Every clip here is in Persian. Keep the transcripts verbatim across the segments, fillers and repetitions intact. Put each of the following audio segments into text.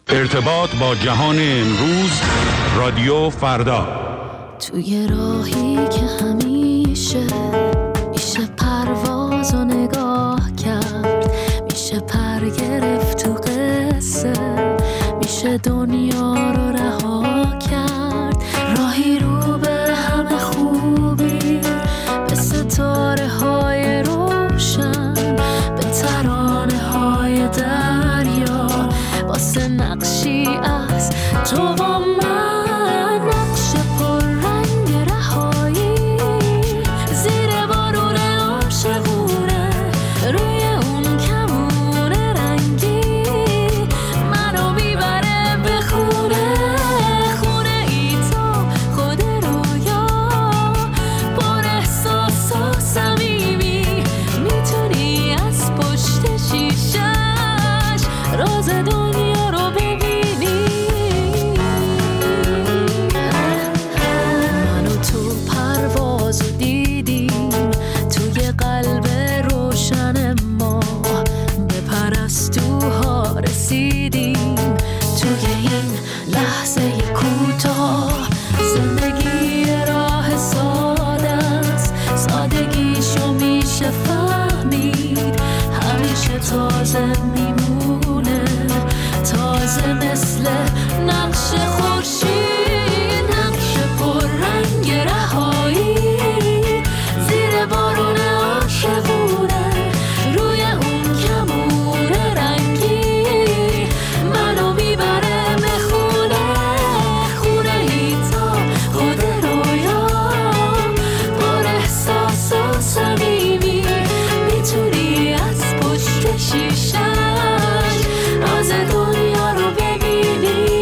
ارتباط با جهان امروز، رادیو فردا. توی راهی که همیشه میشه پرواز و نگاه کرد، میشه پر گرفت تو قصه، میشه دنیا رو رها کرد. راهی رو به همه خوبی، به ستاره های روشن، به ترانه های دریا، واسه نقشی از تو و من، نقش پر رنگ رهایی، زیر بارون عاشقونه، روی اون کمون رنگی، منو میبره به خونه، خونه ای تو خود رویا، پر احساس و صمیمی، میتونی از پشت شیشش راز دنیا رو ببینی. منو تو پرواز دیدیم، توی قلب روشن ما به پرستوها رسیدیم. توی این لحظه کوتاه زندگی راه ساده است، سادگیشو میشه فهمید، همیشه تازه میمونه، تازه مثل نقش خورشید، نقش پر رنگ رهایی، زیر بارون عاشقونه، روی اون کمون رنگی، منو میبره به خونه، خونه ای تا خود رویا، پر احساس و صمیمی، میتونی از پشت شیشش راز دنیا رو ببینی.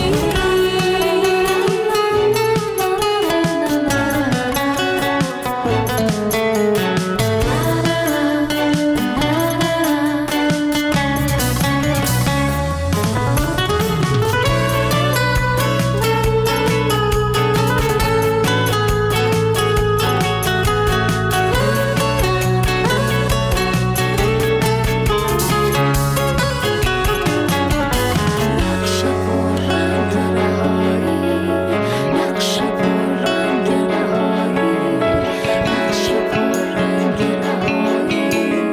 نقش پر رنگ رهایی، نقش پر رنگ رهایی، نقش پر رنگ رهایی،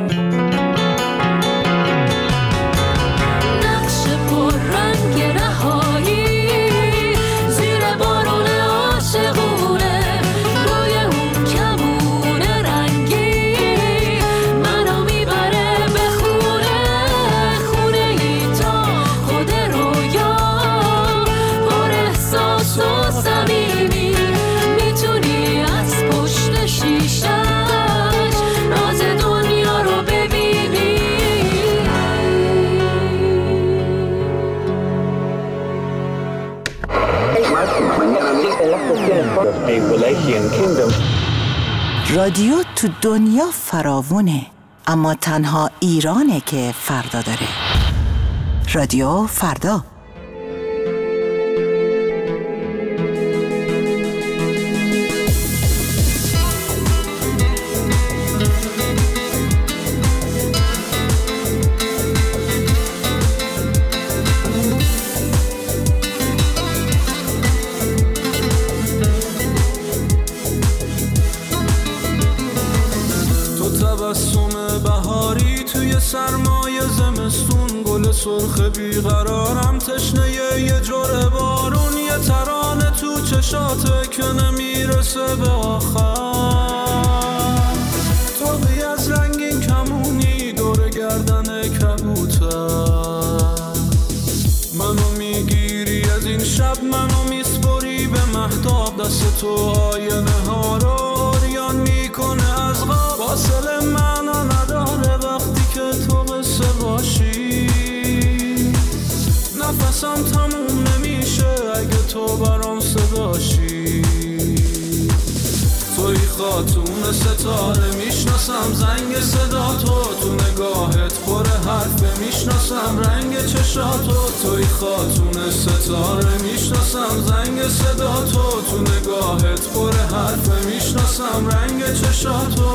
نقش پر رنگ رهایی، زیر بارون عاشقونه، روی اون کمون رنگی، منو میبره به خونه، خونه ای تا خود رویا، پر احساس و صمیمی، میتونی از پشت شیشش راز دنیا رو ببینی. رادیو تو دنیا فراوونه، اما تنها ایرانه که فردا داره. رادیو فردا. تو تبسم بهاری توی سرمای زمستون، گل سرخ بیقرارم تشنه یه جرعه بارون، یه ترانه تو چشاته که نمیرسه به آخر، تو بی از رنگین کمونی دور گردن کبوتر، منو میگیری از این شب، منو میسپری به مهتاب، دست تو آینه ها رو عریان میکنه از غاب، فاصله معنا نداره وقتی که تو قصه باشی، نفسم تموم نمیشه اگه تو برام صداشی، توی خاتون ستاره میشناسم زنگ صدا تو، تو نگاهت پر حرف میشناسم رنگ چشاتو، توی خاتون ستاره میشناسم زنگ صدا تو، تو نگاهت پر حرف میشناسم رنگ چشاتو.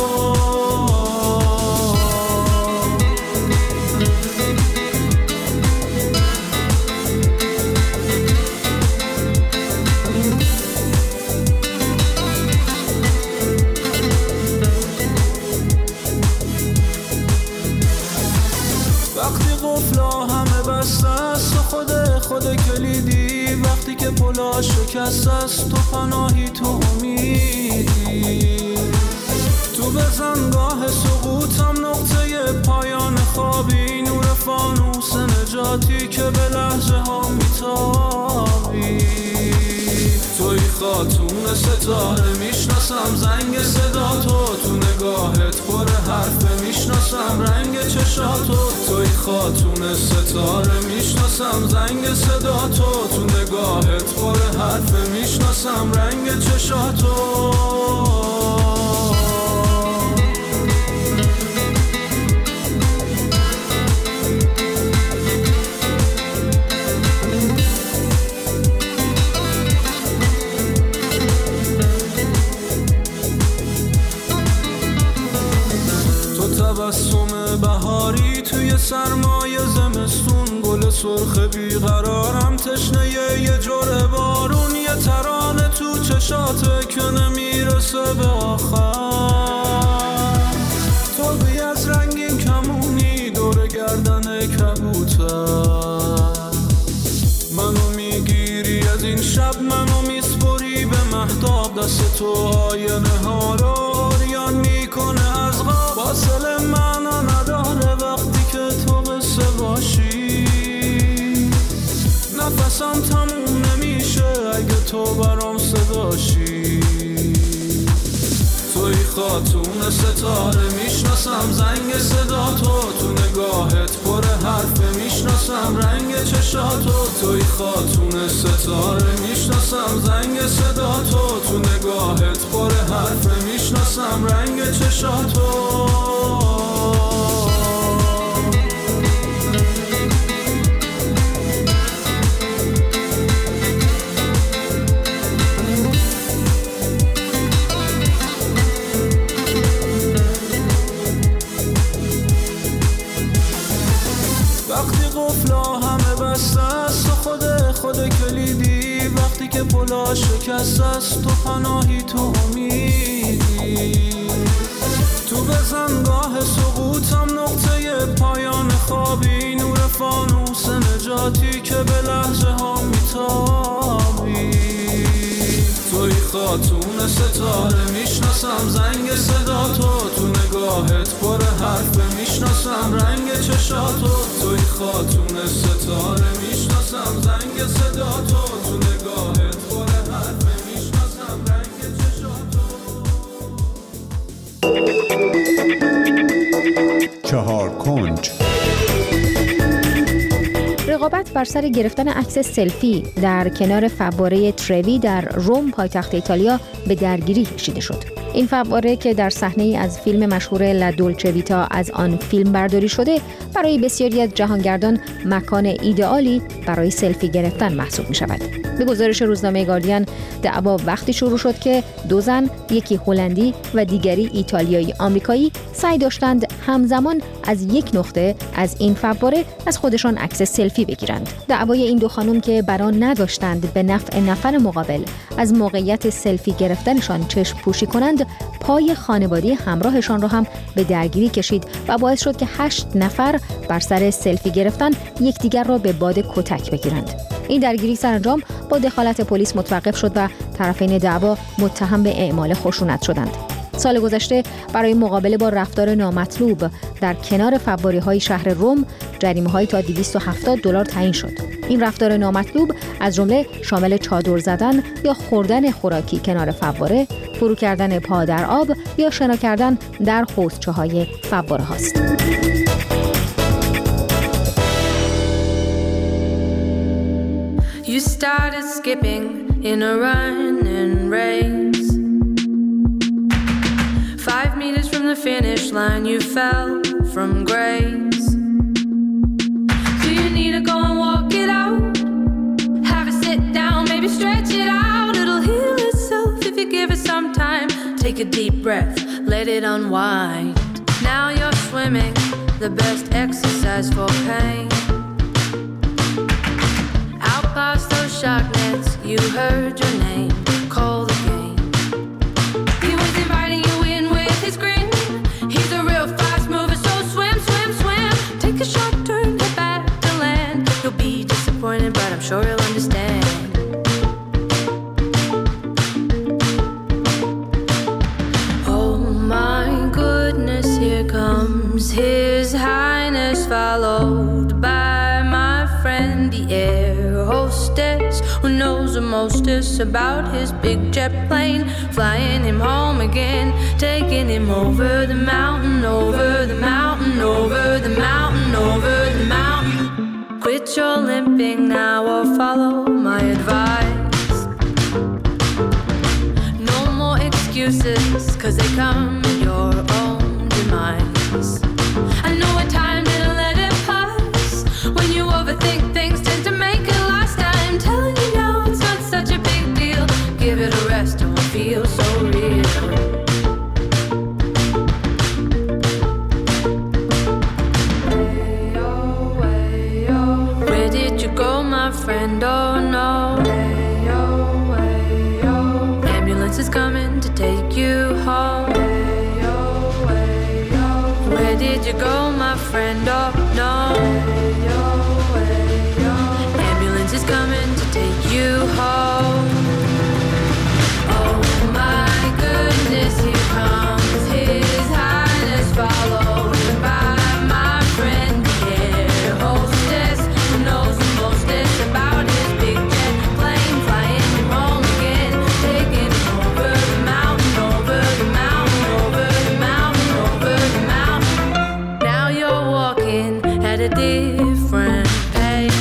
قفلا همه بسته است و خود خود کلیدی، وقتی که پلا شکست است تو پناهی تو امیدی. تو بزنگاه سقوطم نقطه پایان خوابی، نور فانوس نجاتی که به لحظه ها میتابی. توی خاتون ستاره میشناسم زنگ صدا تو، تو نگاهت پر حرف میشناسم رنگ چشاتو. توی خاتون ستاره میشناسم زنگ صدا تو، تو نگاهت پر حرف میشناسم رنگ چشاتو. تبسم بهاری توی سرمای زمستون، گل سرخ بیقرارم تشنه یه جرعه بارون، یه ترانه تو چشاته که نمیرسه به آخر. تو بی از رنگین کمونی دور گردن کبوتر، منو میگیری از این شب منو میسپری به مهتاب، دست تو آینه ها رو اوریان میکنه از غاب. فاصله معنا نداره وقتی که تو قصه باشی، نفسم تموم نمیشه اگه تو برام صداشی. توی خاتون ستاره میشناسم زنگ صدا تو، تو نگاهت پر حرف میشناسم رنگ چشاتو. توی خاتون ستاره میشناسم زنگ صدا تو، تو نگاهت پر حرف میشناسم رنگ چشاتو. خود کلیدی، وقتی که پلا شکست است تو پناهی تو امیدی. تو بزنگاه سقوطم نقطه پایان خوابی، نور فانوس نجاتی که به لحظه ها میتابی. توی خاتون ستاره میشناسم زنگ صدا تو، تو نگاهت پر حرف میشناسم رنگ چشاتو. توی خاتون ستاره میشناسم زنگ صدا تو، تو نگاهت پر حرف میشناسم رنگ چشاتو. چهار کنج. رقابت بر سر گرفتن عکس سلفی در کنار فواره تروی در روم پایتخت ایتالیا به درگیری کشیده شد. این فواره که در صحنه‌ای از فیلم مشهور لا دولچه ویتا از آن فیلم برداری شده، برای بسیاری از جهانگردان مکان ایدئالی برای سلفی گرفتن محسوب می‌شود. به گزارش روزنامه گاردین، دعوا وقتی شروع شد که دو زن، یکی هلندی و دیگری ایتالیایی آمریکایی، سعی داشتند همزمان از یک نقطه از این فواره از خودشان عکس سلفی بگیرند. دعوای این دو خانم که بران نداشتند به نفع نفر مقابل از موقعیت سلفی گرفتنشان چشم پوشی کنند، پای خانوادگی همراهشان را هم به درگیری کشید و باعث شد که هشت نفر بر سر سلفی گرفتن یکدیگر را به باد کتک بگیرند. این درگیری سرانجام با دخالت پلیس متوقف شد و طرفین دعوا متهم به اعمال خشونت شدند. سال گذشته برای مقابله با رفتار نامطلوب در کنار فواره‌های شهر روم، جریمه‌های تا دویست و هفتاد دلار تعیین شد. این رفتار نامطلوب از جمله شامل چادر زدن یا خوردن خوراکی کنار فواره، فرو کردن پا در آب یا شنا کردن در حوضچه‌های فواره هاست. You started skipping in a running race. Five meters from the finish line, you fell from grace. Do you need to go and walk it out? Have a sit down, maybe stretch it out. It'll heal itself if you give it some time. Take a deep breath, let it unwind. Now you're swimming, the best exercise for pain. Out past those shark nets, you heard your name, call the game. He was inviting you in with his grin. He's a real fast mover, so swim, swim, swim. Take a short turn, get back sure he'll understand. Oh my goodness, here comes His Highness, followed by my friend the air hostess, who knows the mostest about his big jet plane, flying him home again, taking him over the mountain, over the mountain, over the mountain, over the mountain. Quit your limping now or follow my advice. No more excuses, cause they come at your own demise. I know a time didn't let it pass. When you overthink things tend to make it last. I'm telling you now, it's not such a big deal. Give it a rest, it won't feel so real. Way oh, way oh. Where did you go, my friend? Oh no. Way oh, way oh. Ambulance is coming to take you home. Way oh, way oh. Where did you go, my friend? Oh no. Way oh, way oh. Ambulance is coming to take you home. Oh my goodness, here comes His Highness, followed by my friend the air hostess, who knows the mostest about his big jet plane, flying him home again, taking him over the mountain, over the mountain, over the mountain, over the mountain. Now you're walking at a different pace.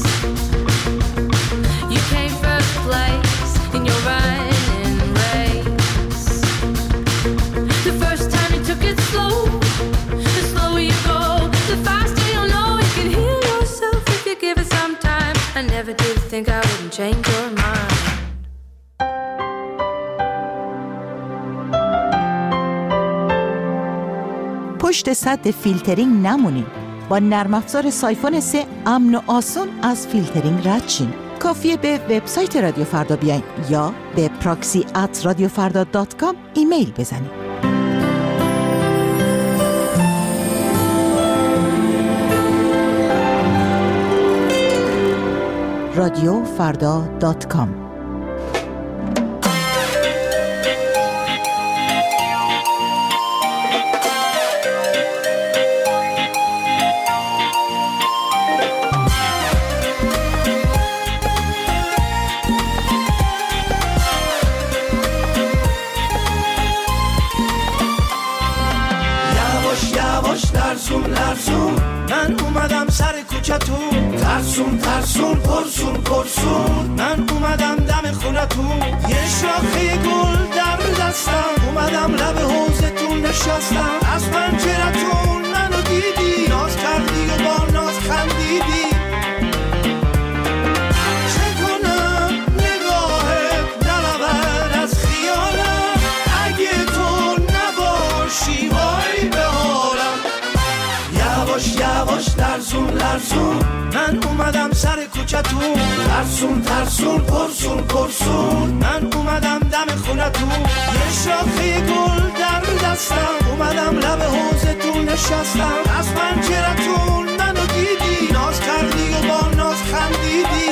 You came first place in your running race. The first time you took it slow, the slower you go, the faster you'll know you can heal yourself if you give it some time. I never did think I wouldn't change your mind. پشت سد فیلترینگ نمونین. با نرم افزار سایفون سه امن و آسون از فیلترینگ رد شین. کافیه به وبسایت رادیو فردا بیاین یا به پراکسی ات رادیو فردا دات کام ایمیل بزنید. رادیو فردا دات کام. لرزون لرزون من اومدم سر کوچتون، ترسون ترسون پرسون پرسون من اومدم دم خونتون، یه شاخه گل در دستم، اومدم لب حوضتون نشستم، از پنجرتون منو دیدی، ناز کردی و با ناز خندیدی. چه کنم نگاهت نرود از خیالم، اگه تو نباشی وای به حالم. یواش یواش لرزون لرزون من اومدم سر کوچتون، ترسون ترسون پرسون پرسون من اومدم دم خونتون، یه شاخه گل در دستم، اومدم لب حوضتون نشستم، از پنجرتون منو دیدی، ناز کردی و با ناز خندیدی.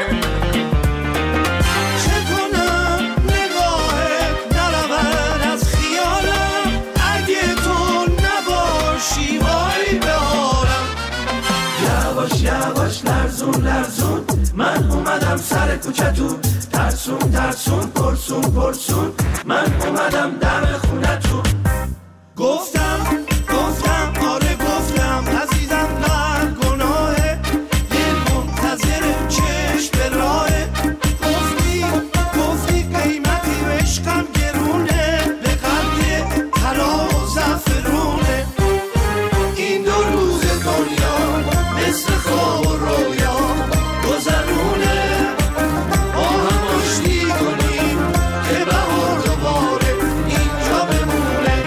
چه کنم نگاهت نرود از خیالم، اگه تو نباشی وای به حالم. یواش یواش لرزون لرزون من اومدم سر کوچتون، ترسون ترسون پرسون پرسون من اومدم دم خونتون. گفتم گفتم آره گفتم عزیزم در گناهه، دل منتظر چشم به راهه، گفتی گفتی قیمتی و عشقم گرونه، به قلب طلا و زعفرونه. این دو روز دنیا مثل خواب و رویا گذرونه، با هم آشتی کنیم که بهار دوباره اینجا بمونه.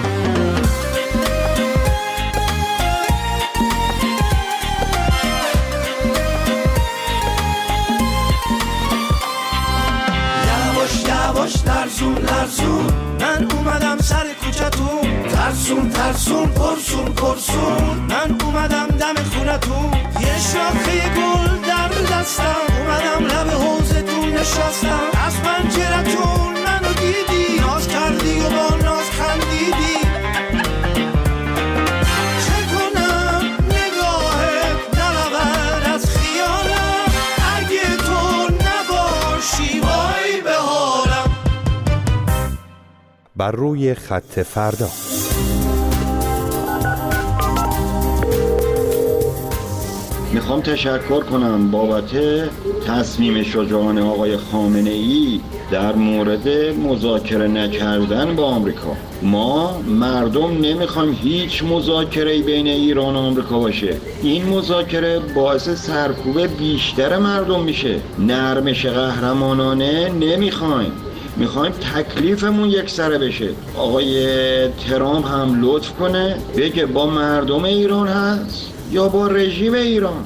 یواش یواش لرزون لرزون من اومدم سر کوچتون، ترسون ترسون پرسون پرسون من اومدم دم خونتون، یه شاخه گل در دستم، بر روی خط فردا. میخوام تشکر کنم بابت تصمیم شجاعانه آقای خامنه ای در مورد مذاکره نکردن با آمریکا. ما مردم نمیخوایم هیچ مذاکره‌ای بین ایران و آمریکا باشه. این مذاکره باعث سرکوب بیشتر مردم میشه. نرمش قهرمانانه نمیخوایم، میخوایم تکلیفمون یک سره بشه. آقای ترامپ هم لطف کنه بگه با مردم ایران هست یا با رژیم ایران.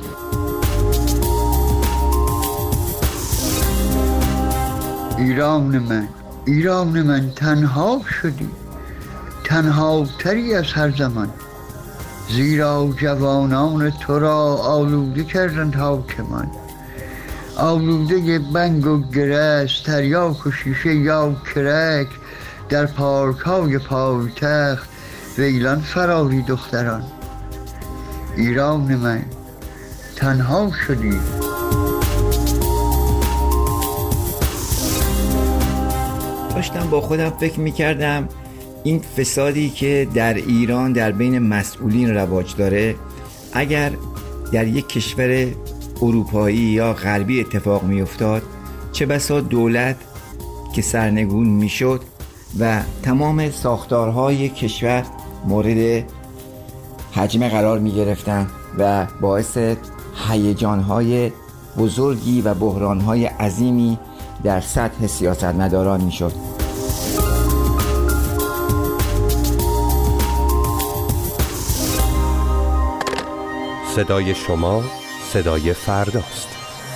ایران من، ایران من، تنها شدی، تنها تری از هر زمان، زیرا جوانان تو را آلوده کردند حاکمان. آلوده بنگ و گرس، تریاک و شیشه یا کرک، در پارک های پایتخت ویلان فراری دختران. ایران من، تنها شدی. داشتم با خودم فکر میکردم این فسادی که در ایران در بین مسئولین رواج داره اگر در یک کشور اروپایی یا غربی اتفاق میافتاد، چه بسا دولت که سرنگون میشد و تمام ساختارهای کشور مورد هجمه قرار میگرفتن و باعث هیجانهای بزرگی و بحرانهای عظیمی در سطح سیاستمداران میشد. صدای شما صدای فرداست.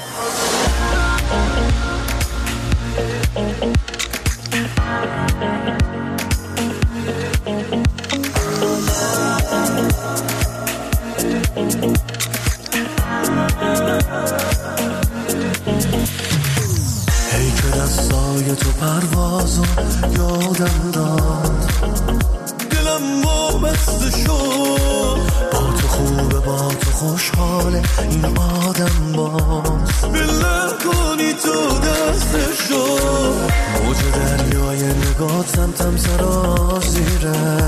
هی که دستای تو پروازو یادم داد، دلم وابسته شد، با تو خوبه با تو خوشحاله این آدم باز، بله کنی تو دسته شد، موج دریای نگاه تمتم سرازیره،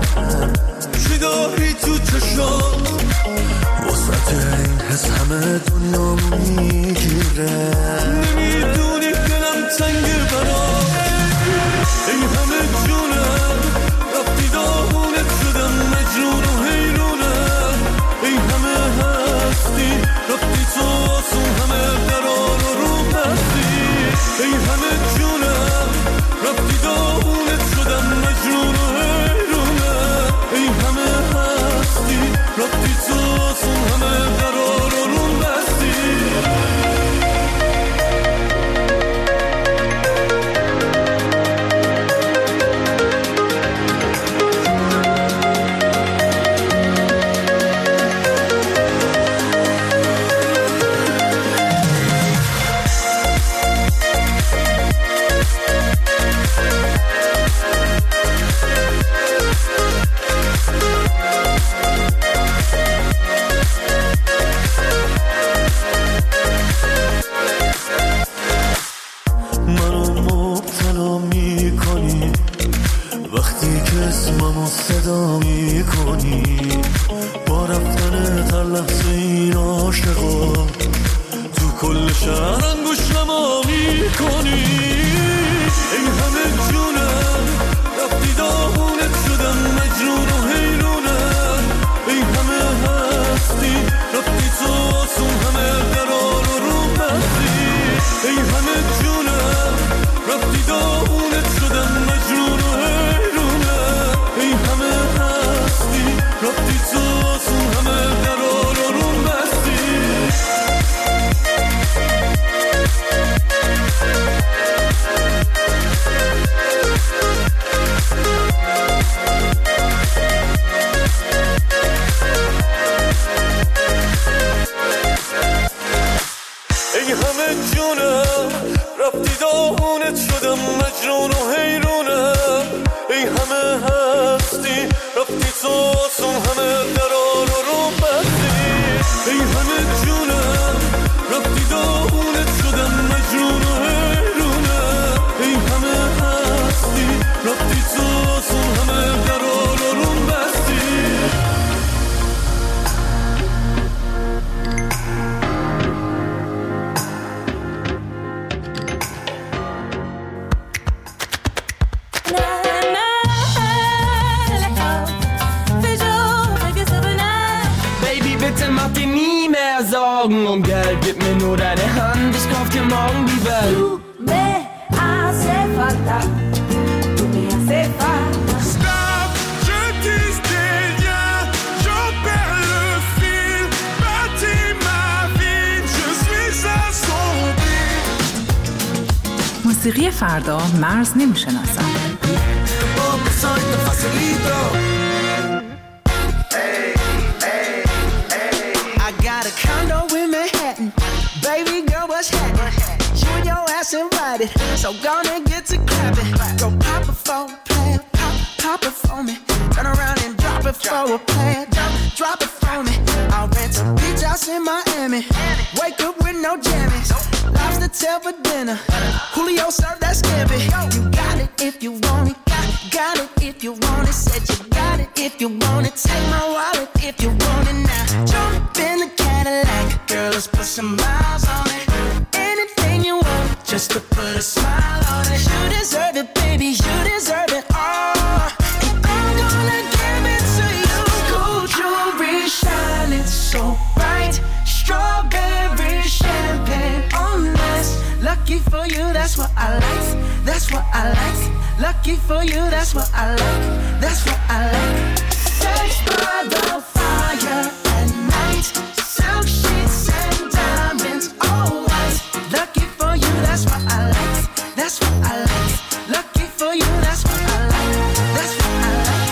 چی داری تو چشات وسط این حس همه دنیا میگیره، نمیدونی دلم تنگه برات، این همه جونم رفتی داغونت شدم مجنون و حیرونم، این همه هستی رفتی تو آسون همه قرار رو بستی، این همه جونم رفتی داغونت شدم مجنون و حیرونم، این همه هستی رفتی تو آسون همه قرار رو بستی. Rafti gib mir nur deine Hand, ich kauf dir morgen die Welt. Du me hace falta, tu me hace falta. Stop, je dis des liens, j'en perds le fil. Bâtis ma vie, je suis assombri. موسیقی فردا مرز نمیشناسد. I got a condo in Manhattan. Baby girl, what's happening? You and your ass invited, so gonna get to clapping. Go pop it for a player, pop, pop it for me. Turn around and drop it for a player, drop, drop it for me. I'll rent a beach house in Miami. Wake up with no jammies. Lobster tail for dinner. Julio served that scampi. You got it if you want it. Got, got it if you want it. Said you got it if you want it. Take my wallet if you want it now. Jump in the Cadillac. Girl, let's put some miles on it. Anything you want, just to put a smile on it. You deserve it, baby. You deserve it all. And I'm gonna give it to you. Gold jewelry shining so bright. Strawberry champagne on us. Lucky for you, that's what I like. That's what I like. Lucky for you, that's what I like. That's what I like. Sex by the fire at night. Silk sheets and diamonds, all white. Lucky for you, that's what I like. That's what I like. Lucky for you, that's what I like. That's what I like.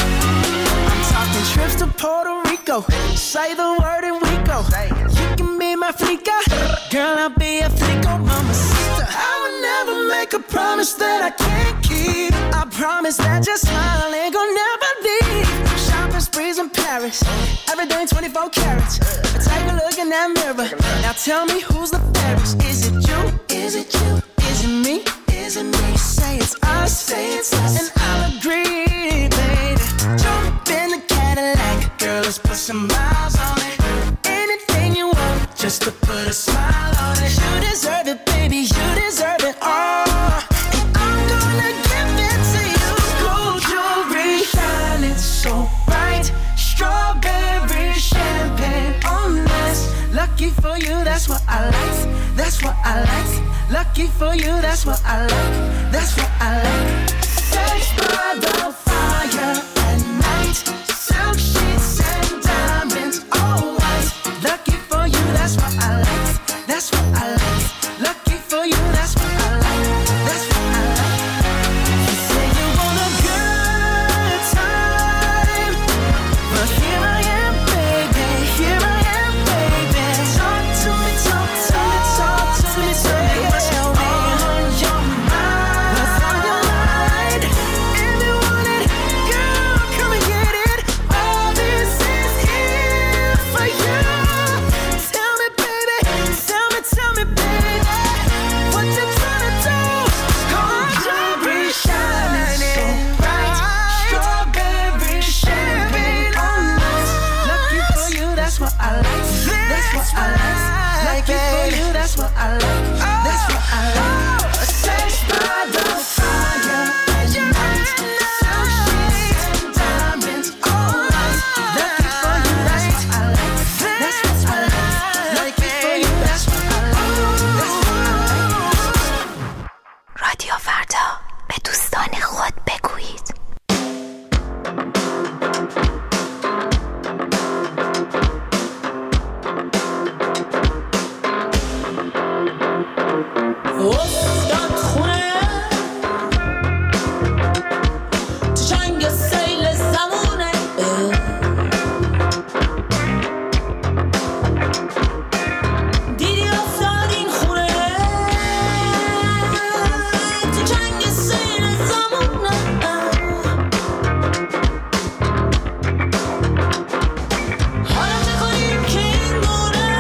I'm talking trips to Puerto Rico. Say the word and we go. You can be my flica, girl, I'll be a flico, mamacita. I would never make a promise that I can't keep. I promise that your smile ain't gonna never leave. Shopping sprees in Paris, everything twenty-four carats. Take a look in that mirror. Now tell me who's the fairest. Is it you? Is it you? Is it me? Is it me? Say it's us, say it's us, and I'll agree, baby. Jump in the Cadillac, girl, let's put some miles on it. Anything you want, just to put a smile on it. You deserve it, baby, you deserve it all. And I'm gonna give it to you. Gold jewelry shining so bright. Strawberry champagne on us. Lucky for you, that's what I like. That's what I like. Lucky for you, that's what I like. That's what I like. Sex by the fire at night. Silk sheets and diamonds, all white. Lucky for you, that's what I like. That's what I like. Lucky for you, that's what I like. That's what I like. You say you want a good time, but here I am, baby. Here I am, baby. Talk to me, talk to me, talk to me, tell me what's on your mind. What's on your mind? If you want it, girl, come and get it. All this is here for you. Tell me, baby, tell me, tell me, baby, what you tryna do? Gold jewelry shining so bright. Strawberry champagne on us. Lucky for you, that's what I like. That's what I like. Lucky for you, that's what I like. That's what I like. Sex by the fire at night. Silk sheets and diamonds, all white. Lucky for you, that's what I like. That's what I like. Lucky for you, that's what I like. That's what I like. رادیو فردا، به دوستان خود بگویید. افتاد خونه تو جنگ سیل زمونه. دیدی افتاد این خونه تو جنگ سیل زمونه. حالا چه کنیم که این گونه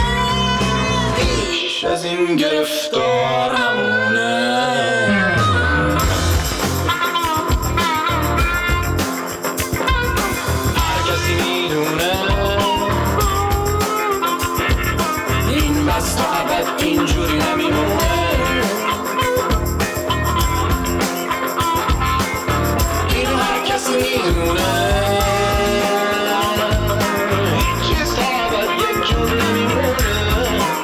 بیش از این گرفتار همونه. هر کسی میدونه این بس تا ابد اینجوری نمیمونه. این هر کسی میدونه این چیز تا ابد یک جور نمیمونه.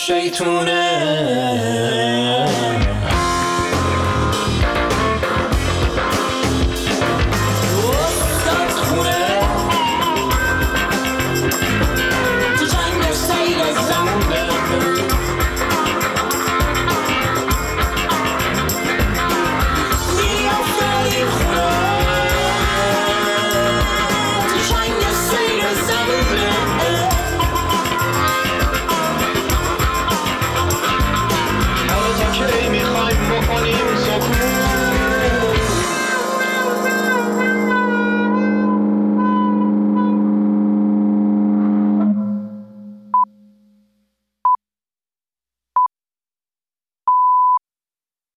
شیطونه